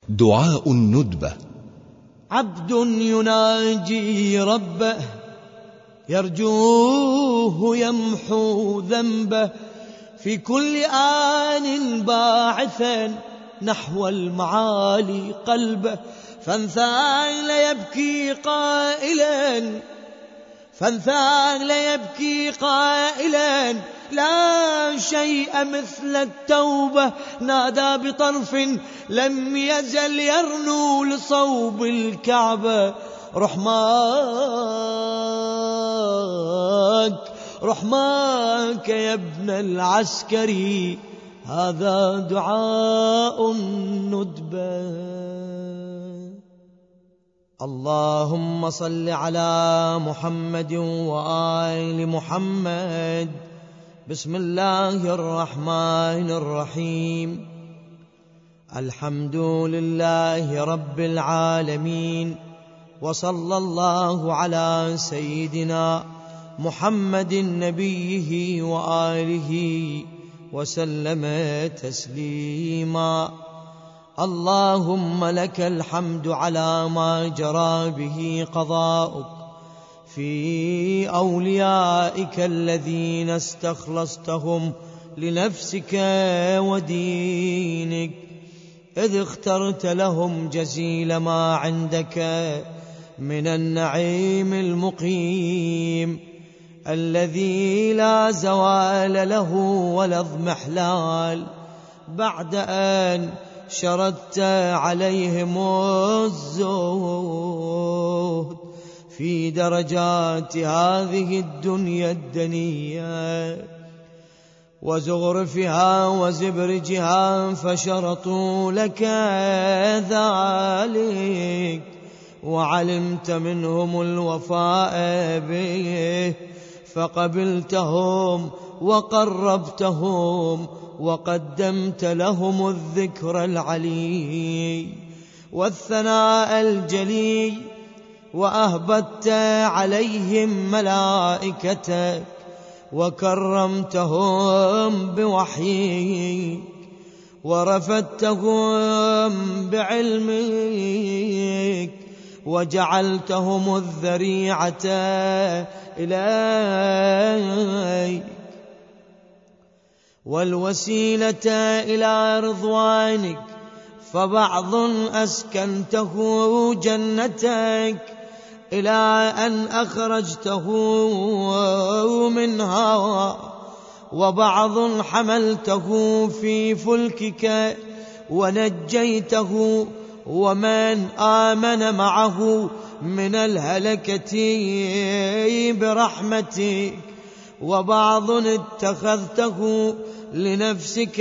دعاء الندبة. عبد يناجي ربه يرجوه يمحو ذنبه، في كل آن باعثا نحو المعالي قلبه، فانثال يبكي قائلا لا شيء مثل التوبة، نادى بطرف لم يزل يرنو لصوب الكعبة، رحماك يا ابن العسكري، هذا دعاء الندبة. اللهم صل على محمد وآل محمد. بسم الله الرحمن الرحيم. الحمد لله رب العالمين، وصلى الله على سيدنا محمد نبيه وآله وسلم تسليما. اللهم لك الحمد على ما جرى به قضاؤك في أوليائك الذين استخلصتهم لنفسك ودينك، إذ اخترت لهم جزيل ما عندك من النعيم المقيم الذي لا زوال له ولا اضمحلال، بعد أن شردت عليهم الزهد في درجات هذه الدنيا الدنية وزغرفها وزبرجها، فشرطوا لك ذلك، وعلمت منهم الوفاء به، فقبلتهم وقربتهم وقدمت لهم الذكر العلي والثناء الجلي، وأهبت عليهم ملائكتك وكرمتهم بوحيك ورفدتهم بعلمك وجعلتهم الذريعة إليك والوسيلة إلى رضوانك، فبعض أسكنته جنتك إلى أن أخرجته منها، وبعض حملته في فلكك ونجيته ومن آمن معه من الهلكة برحمتك، وبعض اتخذته لنفسك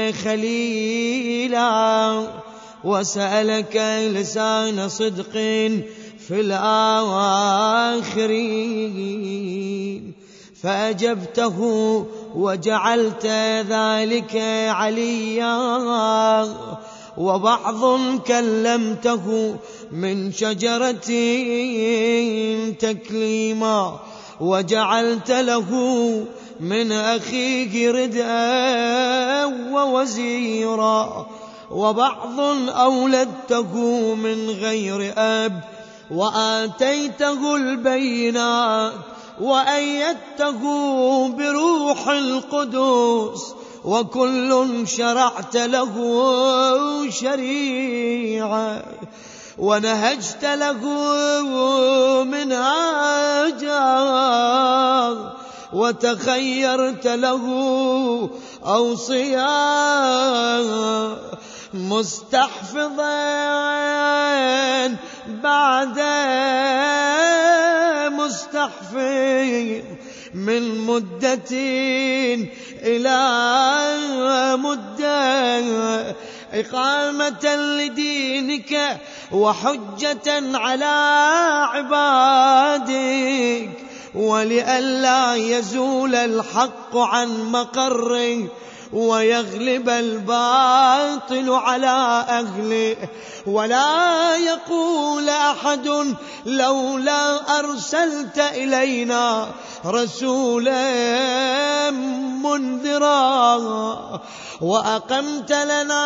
خليلا وسألك لسان صدق في الآخرين، فأجبته وجعلت ذلك عليا، وبعض كلمته من شجرة تكليما وجعلت له من أخيه ردءا ووزيرا، وبعض أولدته من غير أب وآتيته البينات وأيدته بروح القدس، وكل شرعت له شريعة ونهجت له منهاجا وتخيرت له أوصياء، مستحفظا بعد مستحفظ من مدة إلى مدة، إقامة لدينك وحجة على عبادك، ولئلا يزول الحق عن مقره ويغلب الباطل على أهله، ولا يقول أحد لولا أرسلت إلينا رسولا منذرا وأقمت لنا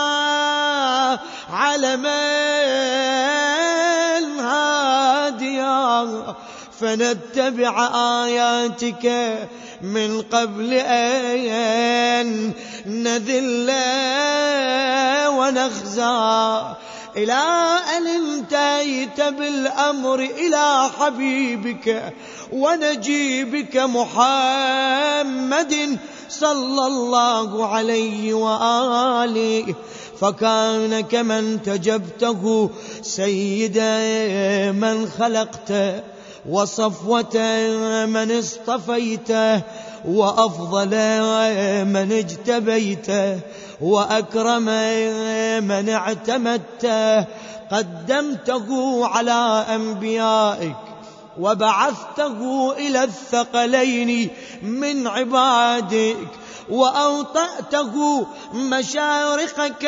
علما هاديا فنتبع آياتك من قبل أن نذل ونخزى، إلى أن انتهيت بالأمر إلى حبيبك ونجيبك محمد صلى الله عليه وآله، فكان كمن تجبته سيد من خلقته وصفوة من اصطفيته وأفضل من اجتبيته وأكرم من اعتمدته، قدمته على أنبيائك وبعثته إلى الثقلين من عبادك وأوطأته مشارقك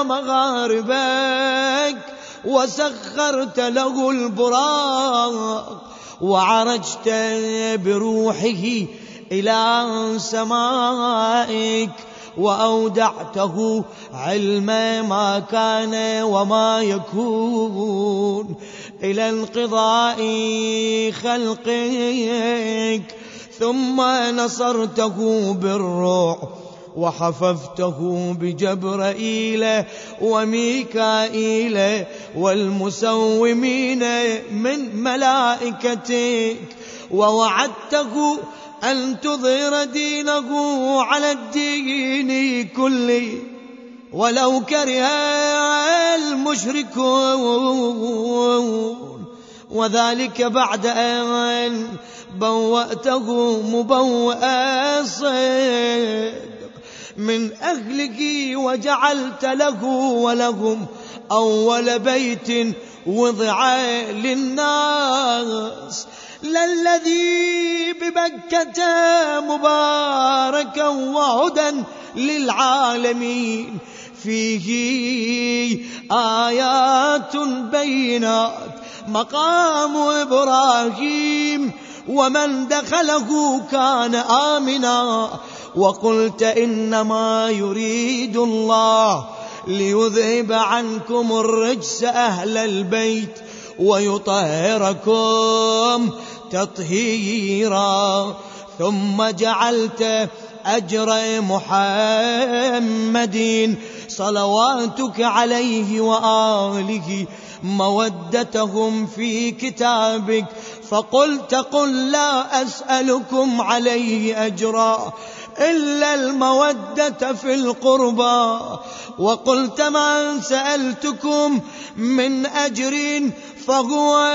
ومغاربك وسخرت له البراق وعرجت بروحه إلى سمائك وأودعته علم ما كان وما يكون إلى انقضاء خلقك، ثم نصرته بالروح وحففته بجبرائيل وميكائيل والمسومين من ملائكتك، ووعدته أن تظهر دينه على الدين كله ولو كره المشركون، وذلك بعد أن بوأته مبوأ صدق من أهله وجعلت له ولهم أول بيت وضع للناس للذي بمكة مباركا وهدى للعالمين، فيه آيات بينات مقام إبراهيم ومن دخله كان آمنا، وقلت إنما يريد الله ليذهب عنكم الرجس أهل البيت ويطهركم تطهيرا، ثم جعلت أجر محمد صلواتك عليه وآله مودتهم في كتابك، فقلت قل لا أسألكم عليه أجرا إلا المودة في القربى، وقلت ما سألتكم من أجر فهو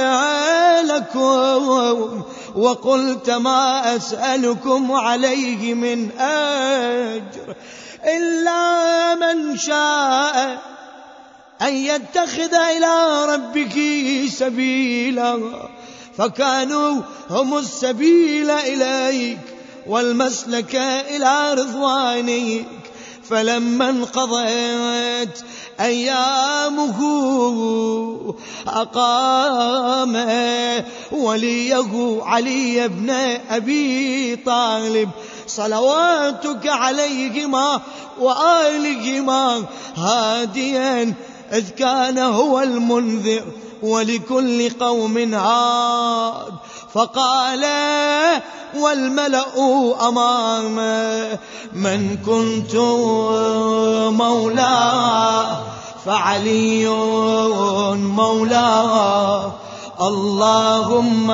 لكم، وقلت ما أسألكم عليه من أجر إلا من شاء أن يتخذ إلى ربه سبيلا، فكانوا هم السبيل إليك والمسلك إلى رضوانك، فلما انقضت أيامه أقام وليه علي بن أبي طالب صلواتك عليهما وآلهما هاديا، إذ كان هو المنذر ولكل قوم عاد، فقال والملأ أمام من كنت مولاه فعلي مولاه، اللهم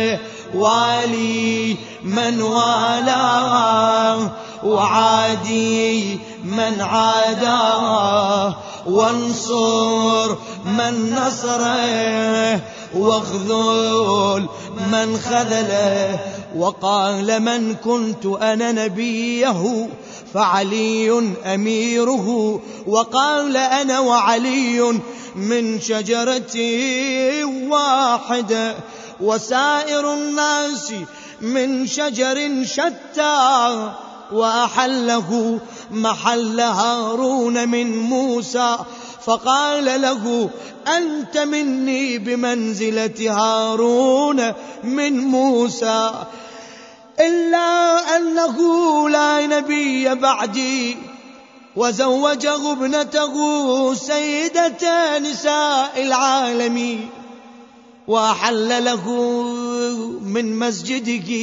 والي من والاه وعادي من عاداه، وانصر من نصره واخذل من خذله، وقال من كنت أنا نبيه فعلي أميره، وقال أنا وعلي من شجرة واحدة وسائر الناس من شجر شتى، وأحله محل هارون من موسى، فقال له: أنت مني بمنزلة هارون من موسى، إلا أنه لا نبي بعدي، وزوجه ابنته سيدة نساء العالمين، وأحل له من مسجده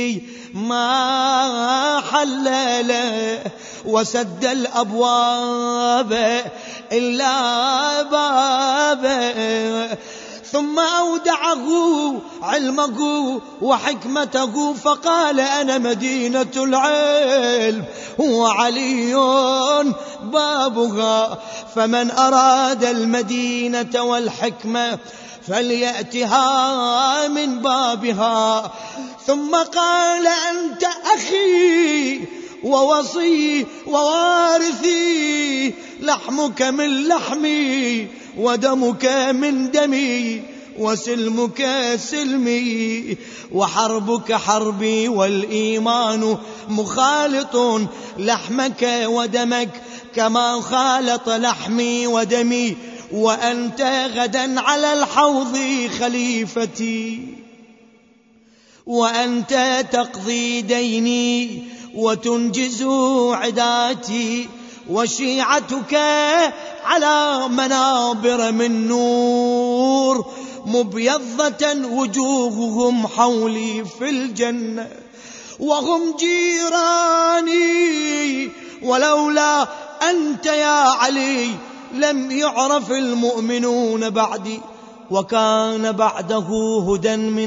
ما حل له، وسد الأبواب إلا بابه، ثم أودعه علمه وحكمته، فقال: أنا مدينة العلم وعلي بابها، فمن أراد المدينة والحكمة فليأتها من بابها. ثم قال: أنت أخي ووصي ووارثي، لحمك من لحمي ودمك من دمي، وسلمك سلمي وحربك حربي، والإيمان مخالط لحمك ودمك كما خالط لحمي ودمي، وأنت غدا على الحوض خليفتي، وأنت تقضي ديني وتنجز عداتي، وشيعتك على منابر من نور، مبيضة وجوههم حولي في الجنة، وهم جيراني، ولولا أنت يا علي لم يعرف المؤمنون بعدي، وكان بعده هدى من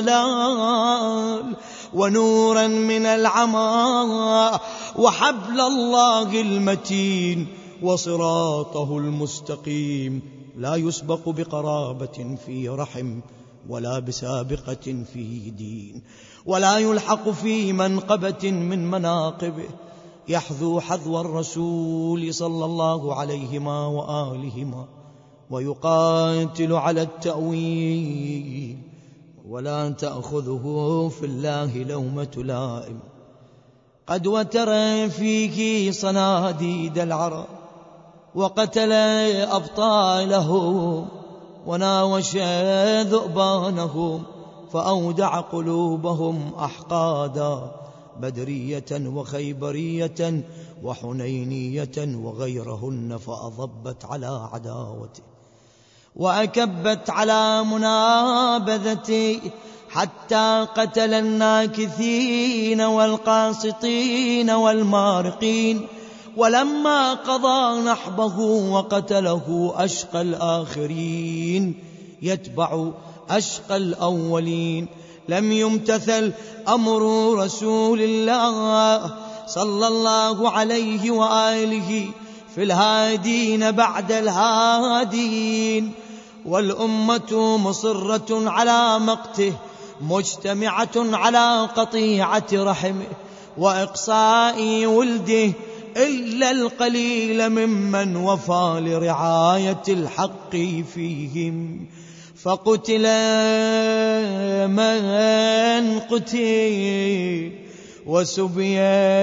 الضلال ونورا من العمى، وحبل الله المتين وصراطه المستقيم، لا يسبق بقرابة في رحم، ولا بسابقة في دين، ولا يلحق في منقبة من مناقبه، يحذو حذو الرسول صلى الله عليهما وآلهما، ويقاتل على التأويل، ولا تأخذه في الله لومة لائم. قد وتر فيه صناديد العرب، وقتل أبطاله، وناوش ذؤبانهم، فأودع قلوبهم أحقادا، بدرية وخيبرية وحنينية وغيرهن، فأضبت على عداوته وأكبت على منابذته، حتى قتل الناكثين والقاسطين والمارقين. ولما قضى نحبه وقتله أشقى الآخرين يتبع أشقى الأولين، لم يمتثل أمر رسول الله صلى الله عليه وآله في الهادين بعد الهادين، والأمة مصرة على مقته، مجتمعة على قطيعة رحمه وإقصاء ولده، إلا القليل ممن وفى لرعاية الحق فيهم. فقتل من قتل، وسبي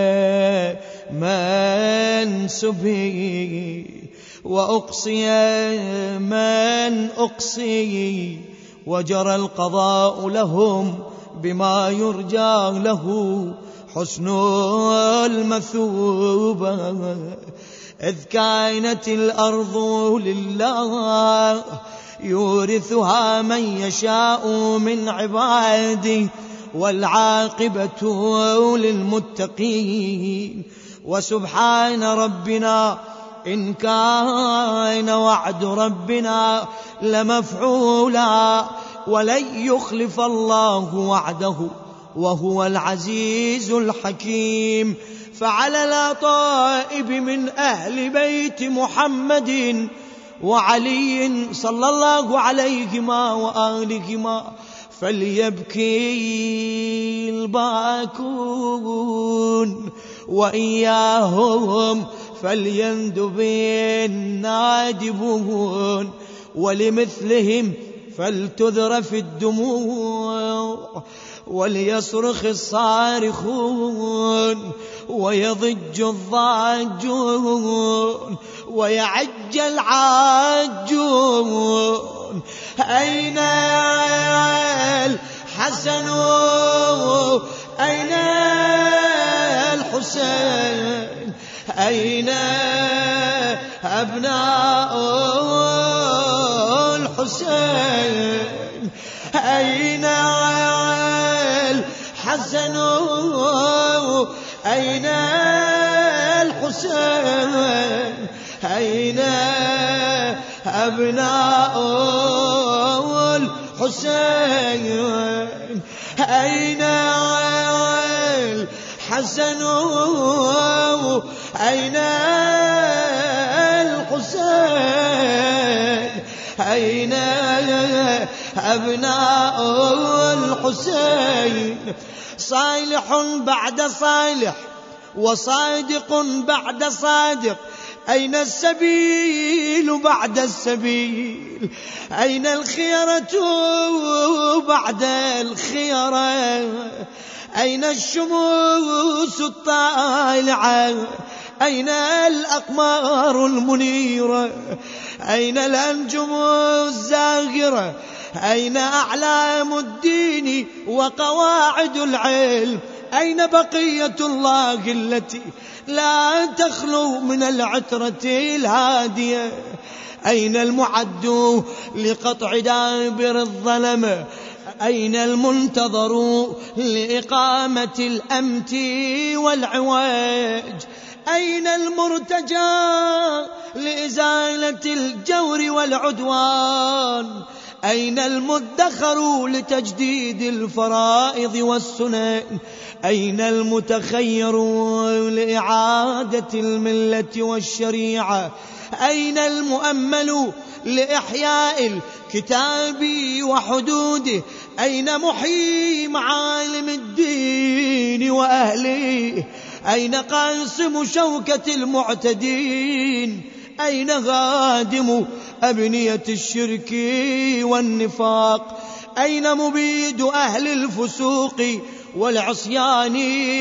من سبي، وأقصي من أقصي، وجرى القضاء لهم بما يرجى له حسن المثوبة. إذ كانت الأرض لله يورثها من يشاء من عباده، والعاقبة للمتقين. وسبحان ربنا إن كان وعد ربنا لمفعولا، ولن يخلف الله وعده وهو العزيز الحكيم. فعلى الطائب من أهل بيت محمد وعلي صلى الله عليهما وآلهما فليبكي الباكون، وإياهم فليندب النادبون، ولمثلهم فلتذرف الدموع وليصرخ الصارخون ويضج الضاجون ويعج العاجون. أين الحسن أين الحسين أين أبناء الحسين أين الحسن أين الحسين أين أبناء الحسين أين الحسن أين الحسين أين أبناء الحسين. صالح بعد صالح وصادق بعد صادق، أين السبيل بعد السبيل؟ أين الخيرة بعد الخيرة؟ أين الشموس الطالعة؟ أين الأقمار المنيرة؟ أين الأنجم الزاهرة؟ أين أعلام الدين وقواعد العلم؟ أين بقية الله التي لا تخلو من العترة الهادية؟ أين المعد لقطع دابر الظلم؟ أين المنتظر لإقامة الأمت والعواج؟ أين المرتجى لإزالة الجور والعدوان؟ أين المدخر لتجديد الفرائض والسنن؟ أين المتخير لإعادة الملة والشريعة؟ أين المؤمل لإحياء الكتاب وحدوده؟ أين محيي معالم الدين وأهله؟ أين قاسم شوكة المعتدين؟ أين غادم أبنية الشرك والنفاق؟ أين مبيد أهل الفسوق والعصيان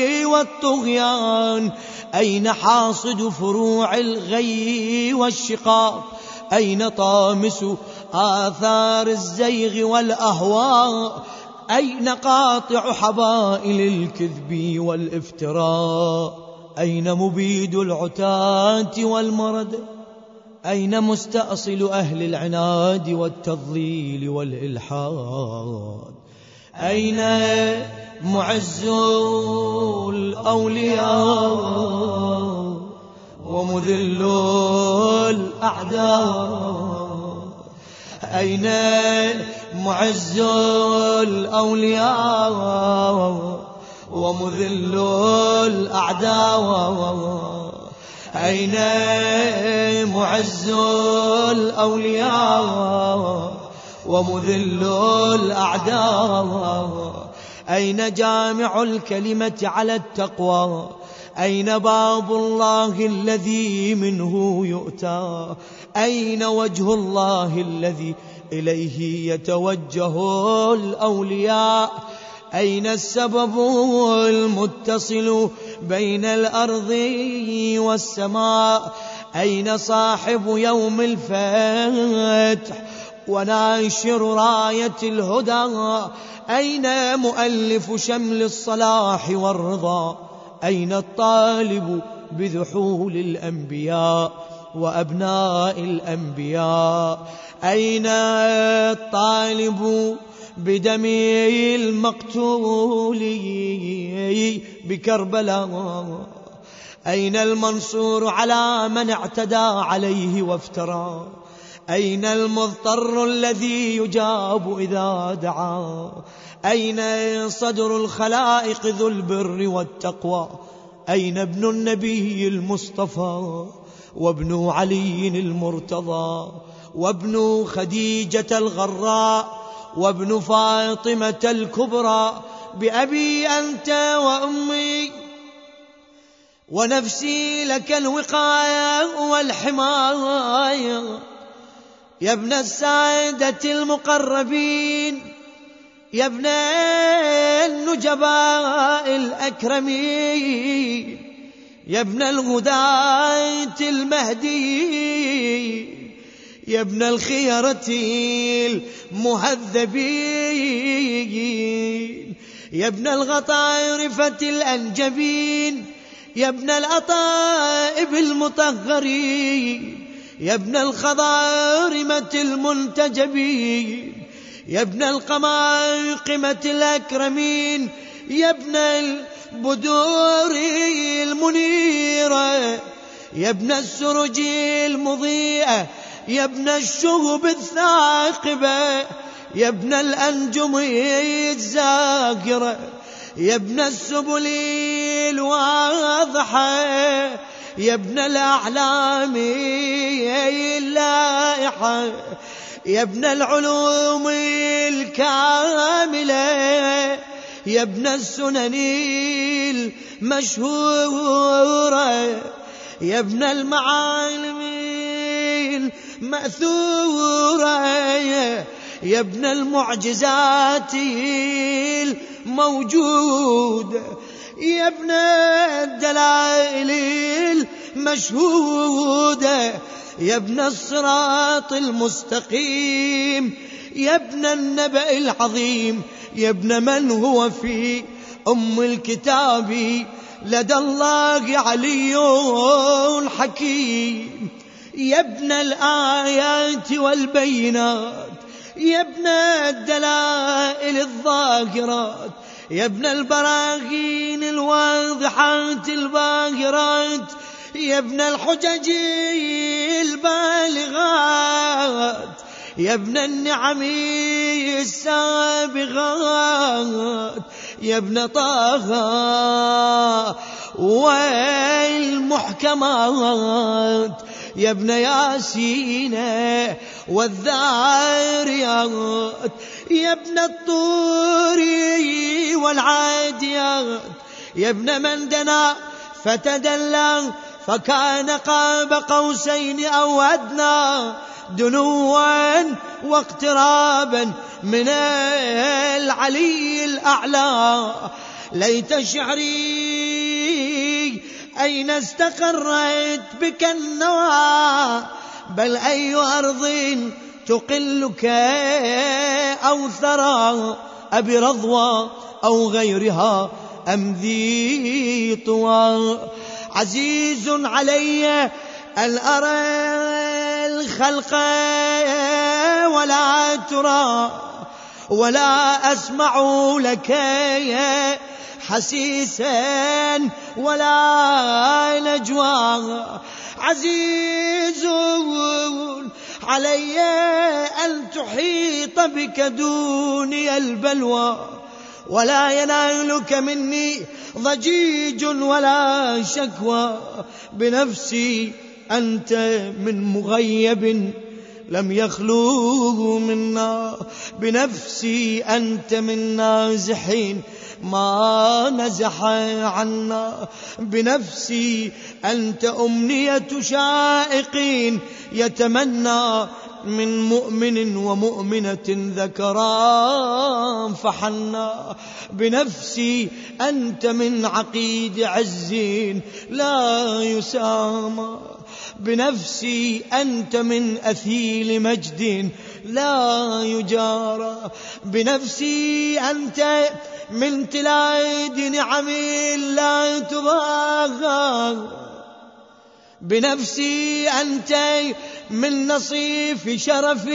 والطغيان؟ أين حاصد فروع الغي والشقاق؟ أين طامس آثار الزيغ والأهواء؟ أين قاطع حبائل الكذب والافتراء؟ أين مبيد العتاة والمرد؟ أين مستأصل أهل العناد والتضليل والإلحاد؟ أين معز الأولياء ومذل الأعداء؟ أين معز الأولياء ومذل الأعداء؟ أين معز الأولياء ومذل الأعداء؟ أين جامع الكلمة على التقوى؟ أين باب الله الذي منه يؤتى؟ أين وجه الله الذي إليه يتوجه الأولياء؟ أين السبب المتصل بين الأرض والسماء؟ أين صاحب يوم الفتح وناشر راية الهدى؟ أين مؤلف شمل الصلاح والرضا؟ أين الطالب بذحول الأنبياء وأبناء الأنبياء؟ أين الطالب بدم المقتول بكربلاء؟ أين المنصور على من اعتدى عليه وافترى؟ أين المضطر الذي يجاب إذا دعا؟ أين صدر الخلائق ذو البر والتقوى؟ أين ابن النبي المصطفى وابن علي المرتضى وابن خديجة الغراء وابن فاطمة الكبرى؟ بأبي أنت وأمي ونفسي لك الوقاية والحماية. يا ابن السادة المقربين، يا ابن النجباء الأكرمين، يا ابن الهداة المهديين، يا ابن الخيرة المهذبين، يا ابن الغطارفة الأنجبين، يا ابن الأطائب المطهرين، يا ابن الخضارمة المنتجبين، يا ابن القماقمة الأكرمين، يا ابن البدور المنيرة، يا ابن السرج المضيئة، يا ابن الشهب الثاقبة، يا ابن الأنجم الزاهرة، يا ابن السبل الواضحة، يا ابن الأحلام اللائحة، يا ابن العلوم الكاملة، يا ابن السنن المشهورة، يا ابن المعالم المأثورة، يا ابن المعجزات الموجودة، يا ابن الدلائل المشهودة، يا ابن الصراط المستقيم، يا ابن النبأ العظيم، يا ابن من هو في أم الكتاب لدى الله علي حكيم، يا ابن الآيات والبينات، يا ابن الدلائل الظاهرات، يا ابن البراهين الواضحات الباهرات، يا ابن الحجج البالغات، يا ابن النعم السابغات، يا ابن طه والمحكمات، يا ابن ياسين والذاريات، يا ابن الطور والعاديات، يا ابن من دنا فتدلى فكان قاب قوسين أو أدنى، دنوا واقترابا من العلي الأعلى. ليت شعري أين استقرت بك النوى، بل أي أرض تقلك أو ثرى، أبي رضوى أو غيرها أم ذي طوى. عزيز علي أن أرى الخلق ولا ترى، ولا أسمع لك حسيسا ولا نجوى. عزيز علي أن تحيط بك دوني البلوى، ولا ينالك مني ضجيج ولا شكوى. بنفسي أنت من مغيب لم يخلو منا، بنفسي أنت من نازحين ما نزح عنا، بنفسي أنت أمنية شائقين يتمنى من مؤمن ومؤمنة ذكرا فحنا. بنفسي أنت من عقيد عز لا يسامى، بنفسي أنت من أثيل مجد لا يجارى، بنفسي أنت من تلايد نعم لا تضاهى، بنفسي أنت من نصيف شرف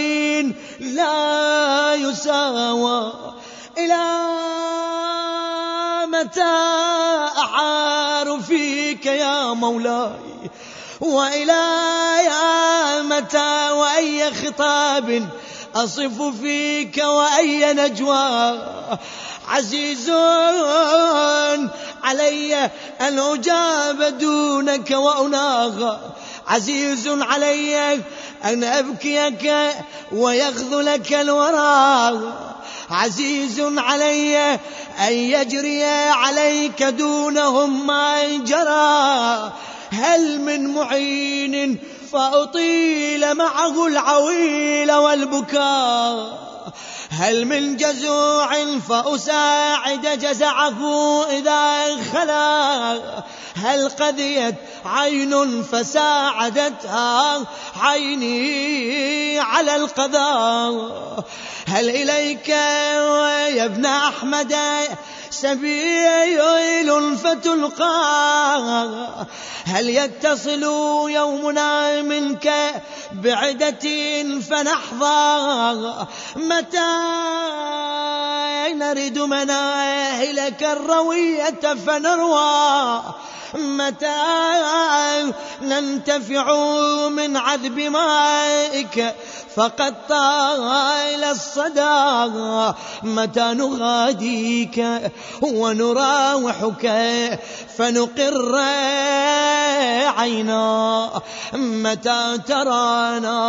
لا يساوى. إلى متى أعار فيك يا مولاي، وإلى يا متى وأي خطاب أصف فيك وأي نجوى. عزيز علي أن أجاب دونك وأناغى، عزيز علي أن أبكيك ويخذلك الورى، عزيز علي أن يجري عليك دونهم ما جرى. هل من معين فأطيل معه العويل والبكاء. هل من جزوع فأساعد جزعه إذا خلا؟ هل قذيت عين فساعدتها عيني على القضاء؟ هل إليك يا ابن أحمد سبيل فتلقى؟ هل يتصل يومنا منك بعدة فنحظى؟ متى نرد مناهلك الروية فنروى؟ متى ننتفع من عذب مائك فقد طال الصدى؟ متى نغاديك ونراوحك فنقر عينا؟ متى ترانا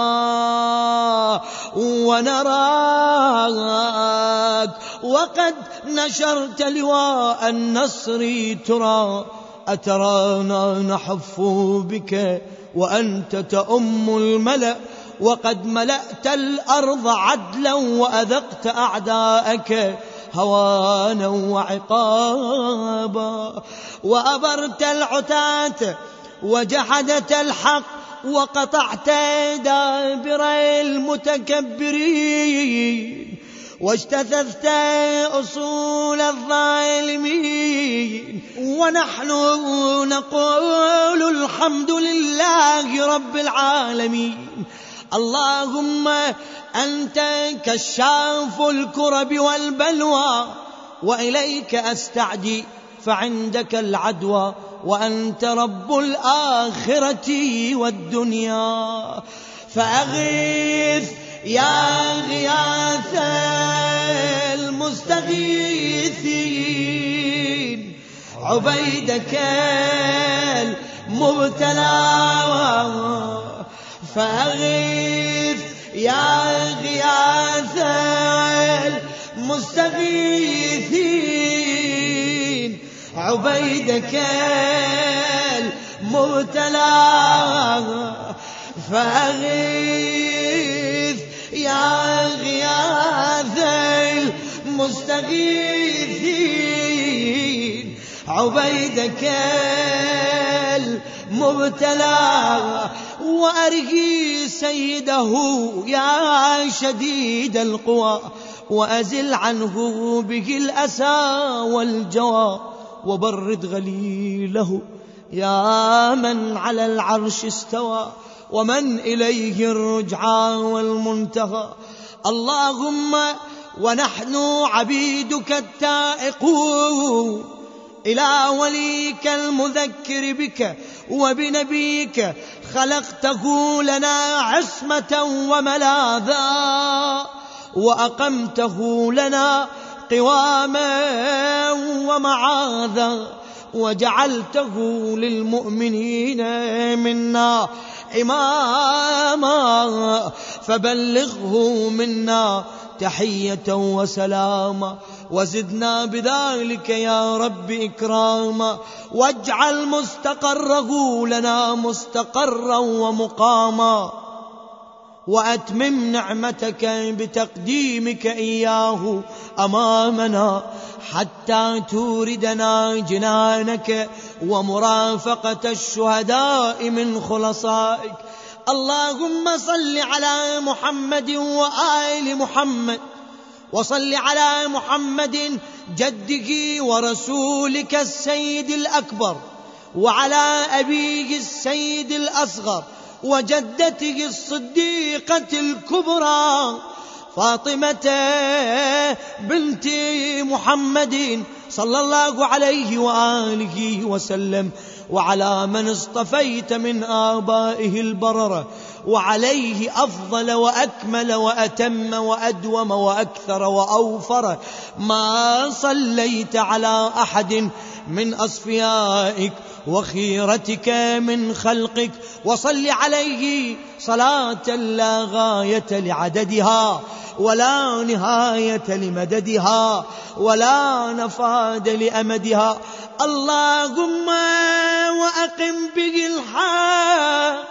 ونراك وقد نشرت لواء النصر ترى؟ أترانا نحف بك وأنت تؤم الملأ وقد ملأت الأرض عدلا وأذقت أعداءك هوانا وعقابا؟ وأبرت العتاة وجحدت الحق وقطعت دابر المتكبرين واجتثثت أصول الظالمين. ونحن نقول الحمد لله رب العالمين. اللهم أنت كشاف الكرب والبلوى وإليك أستعدي فعندك العدوى وأنت رب الآخرة والدنيا. فأغيث يا غياث المستغيثين عبيدك المبتلى. فأغيث يا غياث المستغيثين عبيدك المبتلى. فأغيث يا غياث المستغيثين عبيدك المبتلى. وأرجي سيده يا شديد القوى وأزل عنه به الأسى والجوى وبرد غليله يا من على العرش استوى ومن إليه الرجعى والمنتهى. اللهم ونحن عبيدك التائقون إلى وليك المذكر بك وبنبيك خلقته لنا عصمة وملاذا وأقمته لنا قواما ومعاذا وجعلته للمؤمنين منا إماما فبلغه منا تحية وسلاما وزدنا بذلك يا رب إكراما واجعل مستقره لنا مستقرا ومقاما وأتمم نعمتك بتقديمك إياه أمامنا حتى توردنا جنانك ومرافقة الشهداء من خلصائك. اللهم صل على محمد وآل محمد وصل على محمد جدك ورسولك السيد الأكبر وعلى أبيه السيد الأصغر وجدته الصديقة الكبرى فاطمة بنت محمد صلى الله عليه وآله وسلم وعلى من اصطفيت من آبائه البررة وعليه أفضل وأكمل وأتم وأدوم وأكثر وأوفر ما صليت على أحد من أصفيائك وخيرتك من خلقك وصل عليه صلاة لا غاية لعددها ولا نهاية لمددها ولا نفاد لأمدها. اللهم وأقم به الحق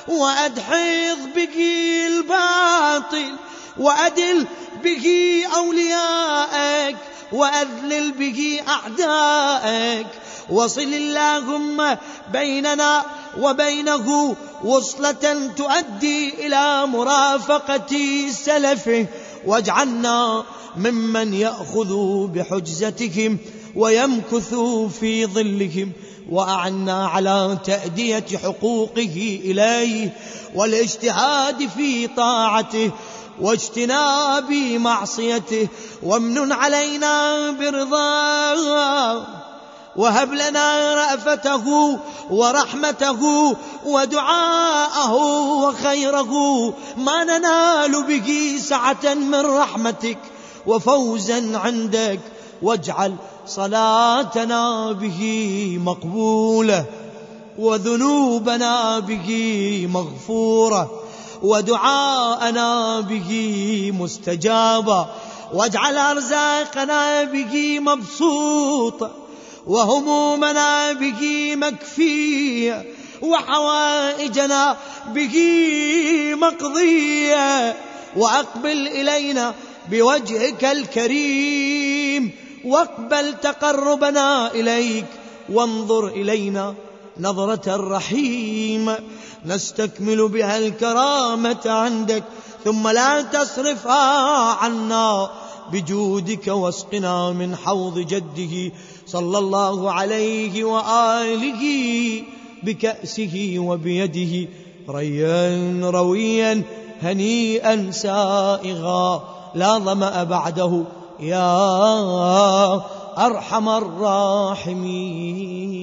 وأدحض به الباطل وأدل به أوليائك وأذلل به أعدائك. وصل اللهم بيننا وبينه وصلة تؤدي إلى مرافقة سلفه، واجعلنا ممن يأخذ بحجزتهم ويمكث في ظلهم، وأعنا على تأدية حقوقه إليه والاجتهاد في طاعته واجتناب معصيته. وامنن علينا برضاه، وهب لنا رأفته ورحمته ودعاءه وخيره ما ننال به سعة من رحمتك وفوزا عندك. واجعل صلاتنا به مقبولة، وذنوبنا به مغفورة، ودعاءنا به مستجابة، واجعل أرزاقنا به مبسوطة، وهمومنا به مكفية، وحوائجنا به مقضية. وأقبل إلينا بوجهك الكريم، واقبل تقربنا إليك، وانظر إلينا نظرة الرحيم نستكمل بها الكرامة عندك، ثم لا تصرفها عنا بجودك، واسقنا من حوض جده صلى الله عليه وآله بكأسه وبيده ريا رويا هنيئا سائغا لا ظمأ بعده يا أرحم الراحمين.